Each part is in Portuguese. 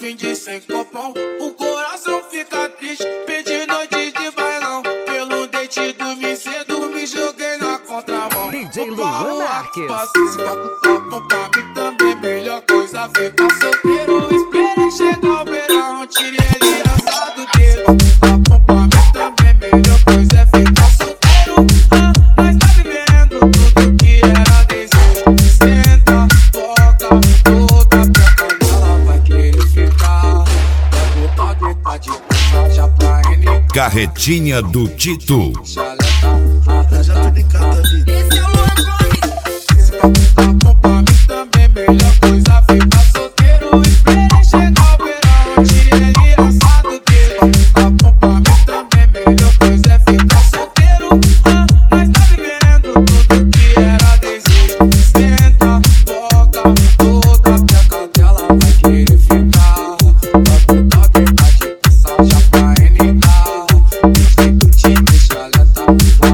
fim de sem copão. O coração fica triste, pedi noite de bailão. Pelo dente dormi cedo, me joguei na contramão. DJ Luan Marques. Pra mim também melhor coisa ficar solteiro. Esperei chegar o verão, tirei ele assado dele. Pra mim também melhor coisa é ficar solteiro. Nós tá vivendo tudo que era desejo. Senta, toca, toda pra canela vai querer ficar. Vai botar de já pra ele. Carretinha do Tito. Já tudo em cada vida. Esse é o Luan Gomes. Pra mim também melhor coisa ficar solteiro. Esperei chegar o verão, tirei ele assado dele. Pra mim também melhor coisa é ficar solteiro. Nós tá vivendo tudo que era desejo. Senta, toca, toda peca dela vai querer ficar. Vai botar de passar já pra NK. Te deixa alerta.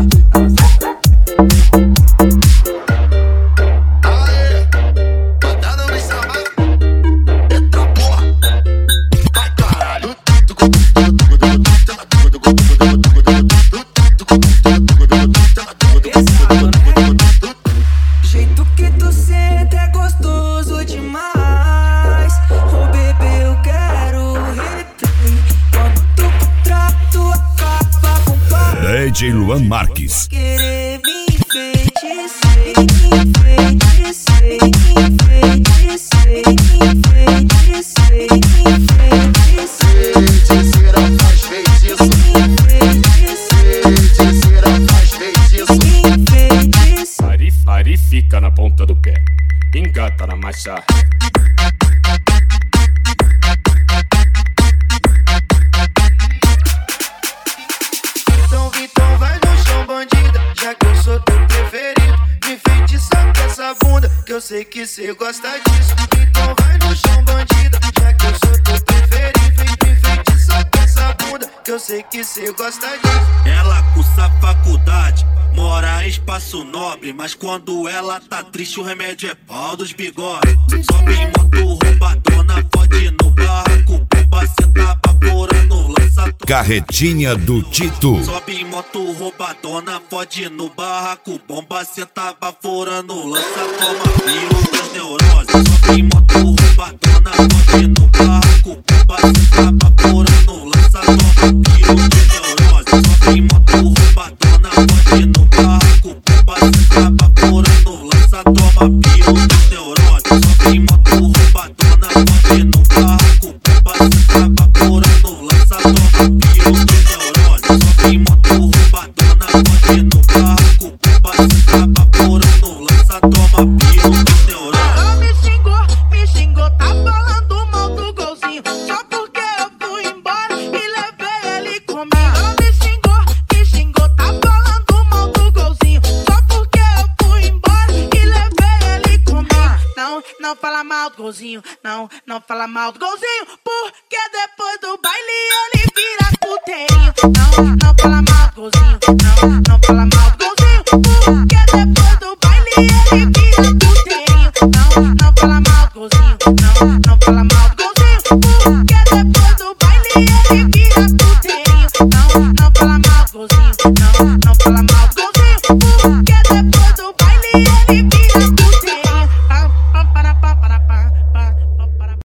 Jeito que tu senta é gostoso demais. Oh bebê, eu quero replay. Quando tu trato acaba com pai. DJ Luan Marques. Querer me enfeitiçar, enfeitiçar, enfeitiçar, enfeitiçar, enfeitiçar. Feiticeira faz feitiço. Feiticeira faz feitiço. Ari fica na ponta do pé, engata na marcha. Então vai no chão, bandida, já que eu sou teu preferido. Me enfeitiça com essa bunda, que eu sei que cê gosta disso. Então vai no chão, bandida, já que eu sou teu preferido. Me enfeitiça com essa bunda, que eu sei que cê gosta disso. Ela cursa faculdade, mora em espaço nobre, mas quando ela tá triste o remédio é pau dos bigodes. Sobe em moto roubadona, pode no barco, bomba senta vaporando, lança Carretinha do Tito. Sobe em moto roubadona, pode no barraco, bomba senta vaporando, lança toma pio das neuroses. Sobe em moto roubadona, pode no barraco, bomba senta vaporando, lança toma pio das neuroses. Sobe em moto roubadona, pode no barraco, bomba senta vaporando, lança toma pio das neuroses. Sobe em moto roubadona, pode no barraco, bomba senta vaporando, lança toma pio das neuroses. Sobe em moto roubadona, pode no barraco, bomba senta vaporando, lança toma pio das neuroses. Ela me xingou, tá falando mal do golzinho. Só porque eu fui embora e levei ele comigo. Ela me xingou, tá falando mal do golzinho. Só porque eu fui embora e levei ele comigo. Não fala mal do golzinho, não fala mal do golzinho. Porque depois do baile ele vira puteirinho. Não fala mal do golzinho, não fala mal do golzinho. Porque depois do baile ele vira